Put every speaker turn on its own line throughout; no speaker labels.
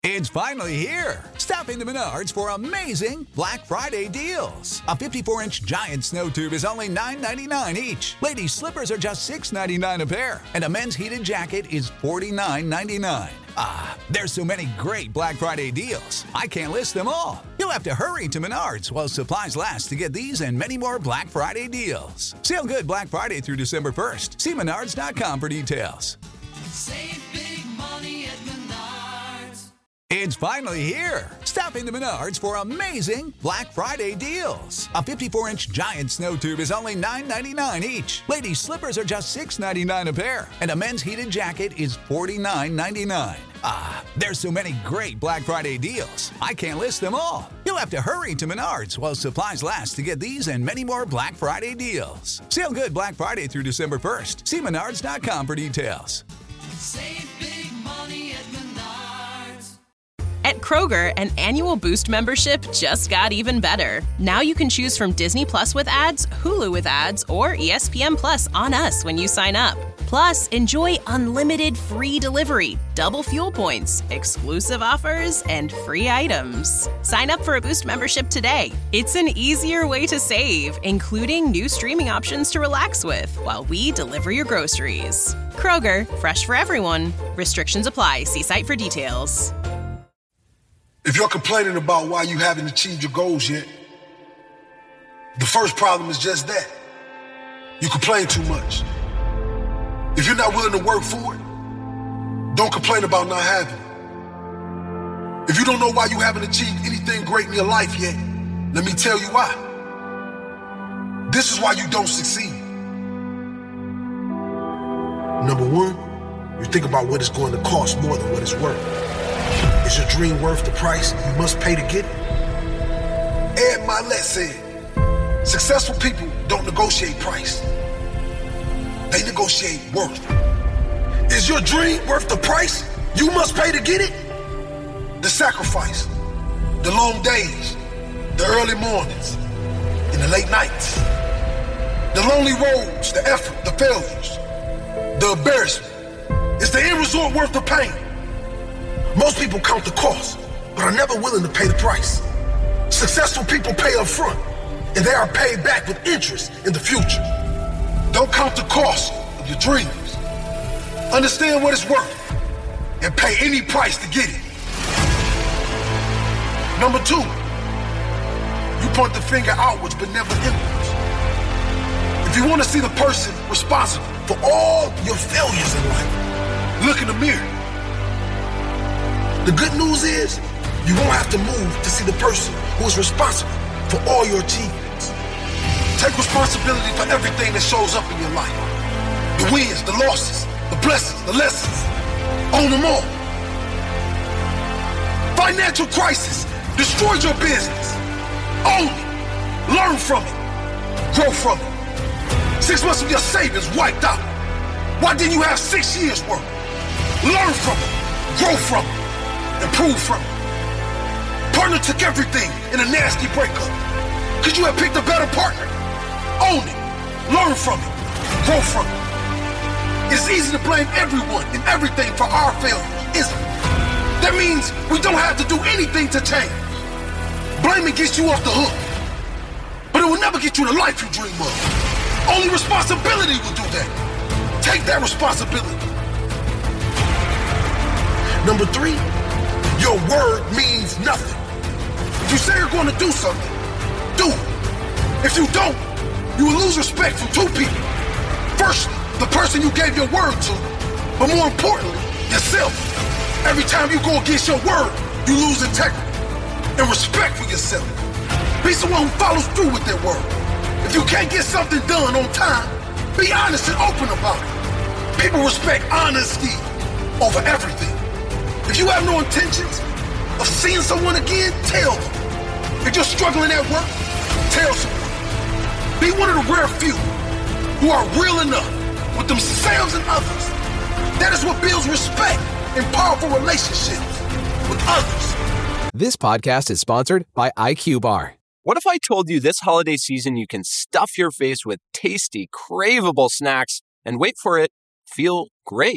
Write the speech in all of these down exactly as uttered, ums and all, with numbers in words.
It's finally here. Stop into Menards for amazing Black Friday deals. A fifty-four inch giant snow tube is only nine ninety-nine each. Ladies' slippers are just six ninety-nine a pair. And a men's heated jacket is forty-nine ninety-nine. Ah, there's so many great Black Friday deals. I can't list them all. You'll have to hurry to Menards while supplies last to get these and many more Black Friday deals. Sale good Black Friday through December first. See Menards dot com for details.
Save big money at Menards.
It's finally here. Stop into Menards for amazing Black Friday deals. A fifty-four inch giant snow tube is only nine ninety-nine each. Ladies' slippers are just six ninety-nine a pair. And a men's heated jacket is forty-nine ninety-nine. Ah, there's so many great Black Friday deals. I can't list them all. You'll have to hurry to Menards while supplies last to get these and many more Black Friday deals. Sale good Black Friday through December first. See Menards dot com for details.
Save big money at Menards.
At Kroger, an annual Boost membership just got even better. Now you can choose from Disney Plus with ads, Hulu with ads, or E S P N Plus on us when you sign up. Plus, enjoy unlimited free delivery, double fuel points, exclusive offers, and free items. Sign up for a Boost membership today. It's an easier way to save, including new streaming options to relax with while we deliver your groceries. Kroger, fresh for everyone. Restrictions apply. See site for details.
If you're complaining about why you haven't achieved your goals yet, the first problem is just that. You complain too much. If you're not willing to work for it, don't complain about not having it. If you don't know why you haven't achieved anything great in your life yet, let me tell you why. This is why you don't succeed. Number one, you think about what it's going to cost more than what it's worth. Is your dream worth the price you must pay to get it? Ed Milet said, successful people don't negotiate price. They negotiate worth. Is your dream worth the price you must pay to get it? The sacrifice, the long days, the early mornings, and the late nights. The lonely roads, the effort, the failures, the embarrassment. Is the end result worth the pain? Most people count the cost, but are never willing to pay the price. Successful people pay up front, and they are paid back with interest in the future. Don't count the cost of your dreams. Understand what it's worth, and pay any price to get it. Number two, you point the finger outwards, but never inwards. If you want to see the person responsible for all your failures in life, look in the mirror. The good news is, you won't have to move to see the person who is responsible for all your achievements. Take responsibility for everything that shows up in your life. The wins, the losses, the blessings, the lessons. Own them all. Financial crisis destroyed your business. Own it. Learn from it. Grow from it. Six months of your savings wiped out. Why didn't you have six years worth? Learn from it. Grow from it. Improve from it. Partner took everything in a nasty breakup. Could you have picked a better partner? Own it. Learn from it. Grow from it. It's easy to blame everyone and everything for our failures, isn't it? That means we don't have to do anything to change. Blaming gets you off the hook. But it will never get you the life you dream of. Only responsibility will do that. Take that responsibility. Number three, your word means nothing. If you say you're going to do something, do it. If you don't, you will lose respect from two people. Firstly, the person you gave your word to, but more importantly, yourself. Every time you go against your word, you lose integrity and respect for yourself. Be someone who follows through with their word. If you can't get something done on time, be honest and open about it. People respect honesty over everything. If you have no intentions of seeing someone again, tell them. If you're struggling at work, tell someone. Be one of the rare few who are real enough with themselves and others. That is what builds respect and powerful relationships with others.
This podcast is sponsored by I Q Bar.
What if I told you this holiday season you can stuff your face with tasty, craveable snacks and wait for it, feel great?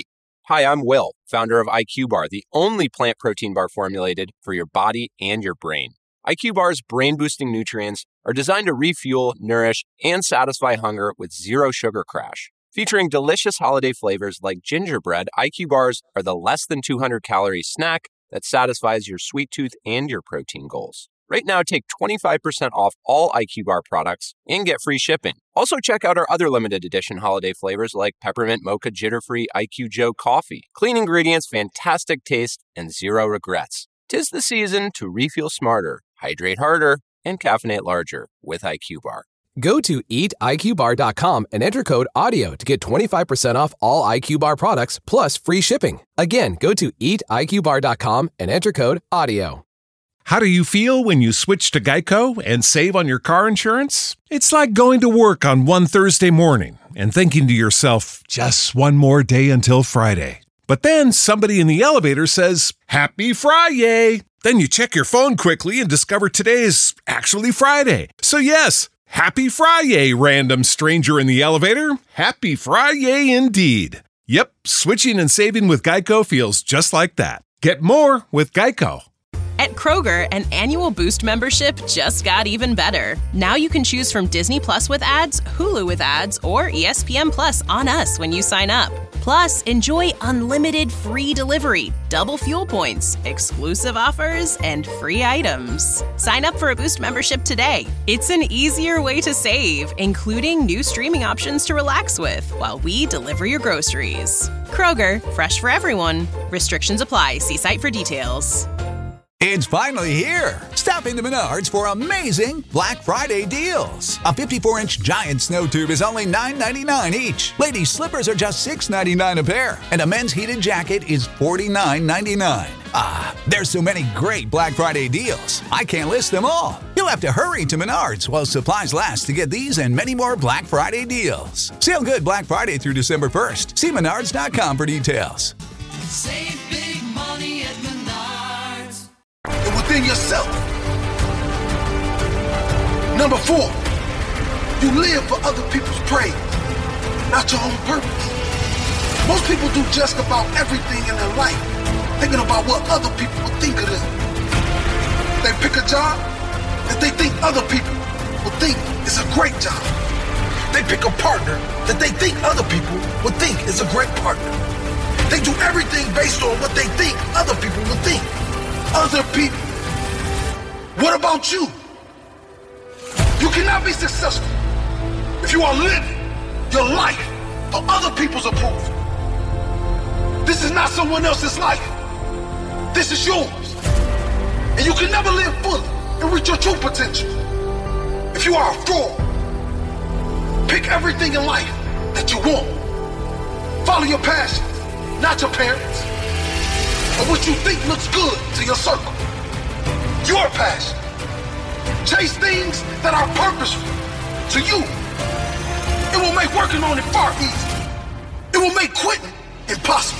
Hi, I'm Will, founder of I Q Bar, the only plant protein bar formulated for your body and your brain. I Q Bar's brain-boosting nutrients are designed to refuel, nourish, and satisfy hunger with zero sugar crash. Featuring delicious holiday flavors like gingerbread, I Q Bars are the less than two hundred calorie snack that satisfies your sweet tooth and your protein goals. Right now, take twenty-five percent off all I Q Bar products and get free shipping. Also, check out our other limited edition holiday flavors like Peppermint Mocha Jitter-Free I Q Joe Coffee. Clean ingredients, fantastic taste, and zero regrets. 'Tis the season to refuel smarter, hydrate harder, and caffeinate larger with I Q Bar.
Go to eat I Q bar dot com and enter code AUDIO to get twenty-five percent off all I Q Bar products plus free shipping. Again, go to eat I Q bar dot com and enter code AUDIO.
How do you feel when you switch to Geico and save on your car insurance? It's like going to work on one Thursday morning and thinking to yourself, just one more day until Friday. But then somebody in the elevator says, Happy Friday! Then you check your phone quickly and discover today is actually Friday. So yes, Happy Friday, random stranger in the elevator. Happy Friday indeed. Yep, switching and saving with Geico feels just like that. Get more with Geico.
At Kroger, an annual Boost membership just got even better. Now you can choose from Disney Plus with ads, Hulu with ads, or E S P N Plus on us when you sign up. Plus, enjoy unlimited free delivery, double fuel points, exclusive offers, and free items. Sign up for a Boost membership today. It's an easier way to save, including new streaming options to relax with while we deliver your groceries. Kroger, fresh for everyone. Restrictions apply. See site for details.
It's finally here. Stop into Menards for amazing Black Friday deals. A fifty-four inch giant snow tube is only nine ninety-nine each. Ladies' slippers are just six ninety-nine a pair. And a men's heated jacket is forty-nine ninety-nine. Ah, there's so many great Black Friday deals. I can't list them all. You'll have to hurry to Menards while supplies last to get these and many more Black Friday deals. Sale good Black Friday through December first. See menards dot com for details.
Save big money at Menards.
And within yourself. Number four, you live for other people's praise, not your own purpose. Most people do just about everything in their life thinking about what other people would think of them. They pick a job that they think other people would think is a great job. They pick a partner that they think other people would think is a great partner. They do everything based on what they think other people would think. Other people. What about you? You cannot be successful if you are living your life for other people's approval. This is not someone else's life. This is yours. And you can never live fully and reach your true potential if you are a fraud. Pick everything in life that you want. Follow your passions, not your parents, or what you think looks good to your circle. Your passion. Chase things that are purposeful to you. It will make working on it far easier. It will make quitting impossible.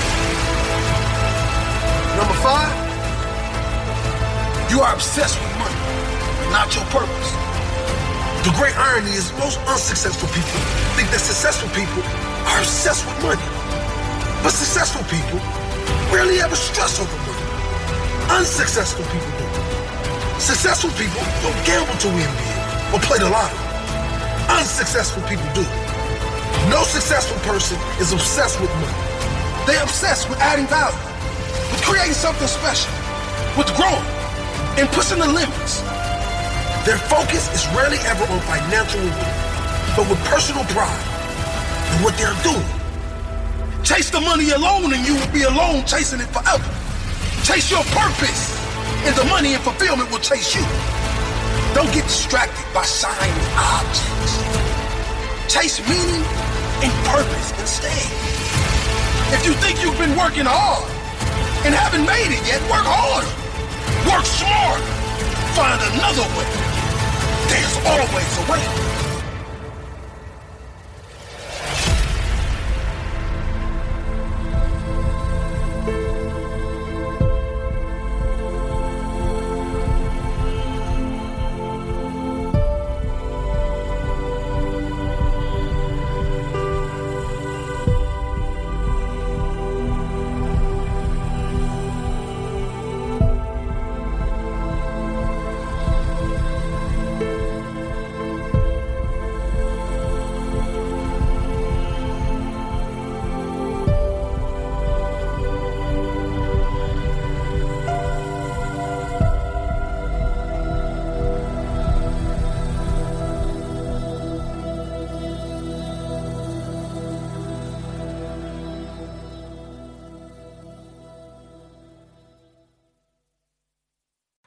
Number five, you are obsessed with money, not your purpose. The great irony is most unsuccessful people think that successful people are obsessed with money. But successful people rarely ever stress over money. Unsuccessful people do. Successful people don't gamble to win big or play the lottery. Unsuccessful people do. No successful person is obsessed with money. They're obsessed with adding value, with creating something special, with growing and pushing the limits. Their focus is rarely ever on financial reward, but with personal pride in what they're doing. Chase the money alone and you will be alone chasing it forever. Chase your purpose and the money and fulfillment will chase you. Don't get distracted by shiny objects. Chase meaning and purpose instead. If you think you've been working hard and haven't made it yet, work harder. Work smarter. Find another way. There's always a way.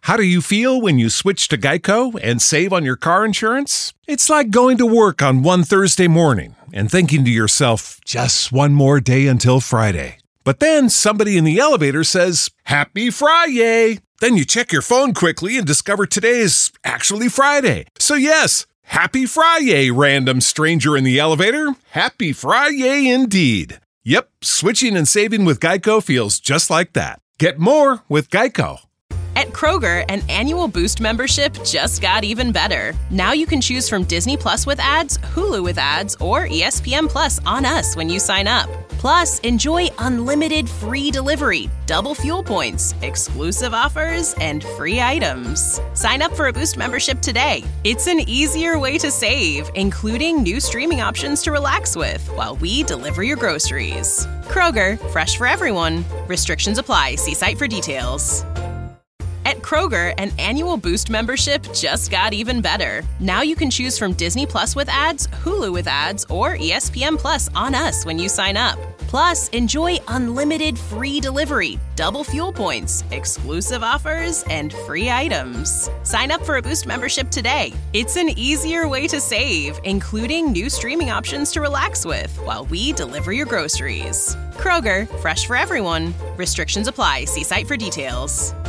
How do you feel when you switch to Geico and save on your car insurance? It's like going to work on one Thursday morning and thinking to yourself, just one more day until Friday. But then somebody in the elevator says, Happy Friday! Then you check your phone quickly and discover today is actually Friday. So yes, Happy Friday, random stranger in the elevator. Happy Friday indeed. Yep, switching and saving with Geico feels just like that. Get more with Geico.
At Kroger, an annual Boost membership just got even better. Now you can choose from Disney Plus with ads, Hulu with ads, or E S P N Plus on us when you sign up. Plus, enjoy unlimited free delivery, double fuel points, exclusive offers, and free items. Sign up for a Boost membership today. It's an easier way to save, including new streaming options to relax with while we deliver your groceries. Kroger, fresh for everyone. Restrictions apply. See site for details. At Kroger, an annual Boost membership just got even better. Now you can choose from Disney Plus with ads, Hulu with ads, or E S P N Plus on us when you sign up. Plus, enjoy unlimited free delivery, double fuel points, exclusive offers, and free items. Sign up for a Boost membership today. It's an easier way to save, including new streaming options to relax with while we deliver your groceries. Kroger, fresh for everyone. Restrictions apply. See site for details.